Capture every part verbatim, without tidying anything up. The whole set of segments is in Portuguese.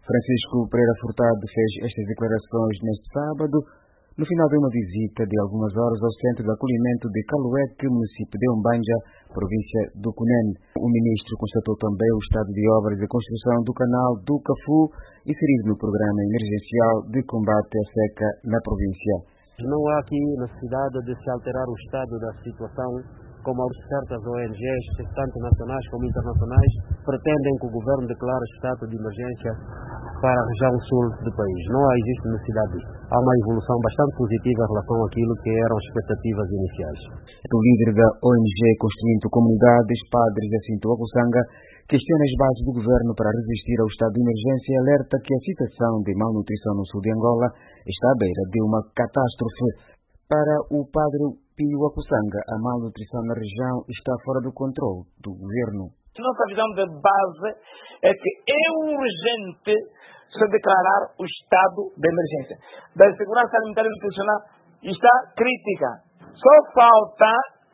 Francisco Pereira Furtado fez estas declarações neste sábado, no final de uma visita de algumas horas ao centro de acolhimento de Caluete, município de Umbanja, província do Cunene. O ministro constatou também o estado de obras de construção do canal do Cafu, inserido no programa emergencial de combate à seca na província. Não há aqui necessidade de se alterar o estado da situação, como certas O N Gs, tanto nacionais como internacionais, pretendem que o governo declare estado de emergência para a região sul do país. Não há existe necessidade disso. Há uma evolução bastante positiva em relação àquilo que eram as expectativas iniciais. O líder da O N G Construindo Comunidades, Padre Jacinto Akusanga, questiona as bases do governo para resistir ao estado de emergência e alerta que a situação de malnutrição no sul de Angola está à beira de uma catástrofe. Para o Padre Pio Akusanga, a malnutrição na região está fora do controle do governo. Nossa visão de base é que é urgente se declarar o estado de emergência. Da segurança alimentar e nutricional está crítica. Só falta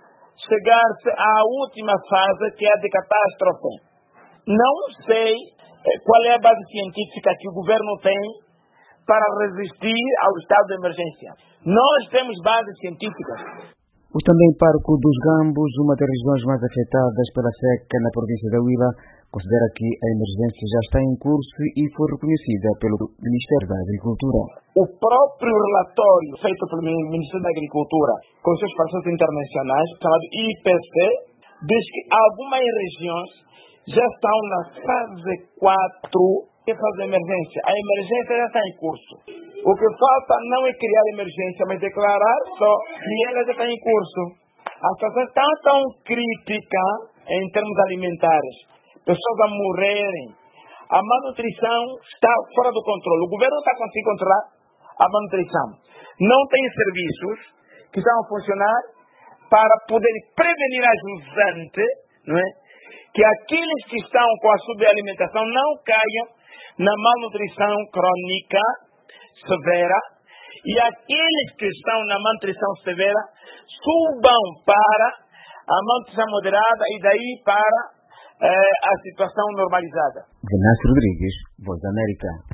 chegar-se à última fase, que é a de catástrofe. Não sei qual é a base científica que o governo tem para resistir ao estado de emergência. Nós temos bases científicas. O também Parco dos Gambos, uma das regiões mais afetadas pela seca na província da Huila, considera que a emergência já está em curso e foi reconhecida pelo Ministério da Agricultura. O próprio relatório feito pelo Ministério da Agricultura com seus parceiros internacionais, chamado I P C, diz que algumas regiões já estão na fase quatro, que é a fase de emergência. A emergência já está em curso. O que falta não é criar emergência, mas declarar só que ela já está em curso. A situação está tão crítica em termos alimentares. Pessoas a morrerem. A malnutrição está fora do controle. O governo não está conseguindo controlar a malnutrição. Não tem serviços que estão a funcionar para poder prevenir a jusante, não é? Que aqueles que estão com a subalimentação não caiam na malnutrição crônica severa, e aqueles que estão na malnutrição severa subam para a malnutrição moderada e daí para eh, a situação normalizada. Venâncio Rodrigues, Voz da América.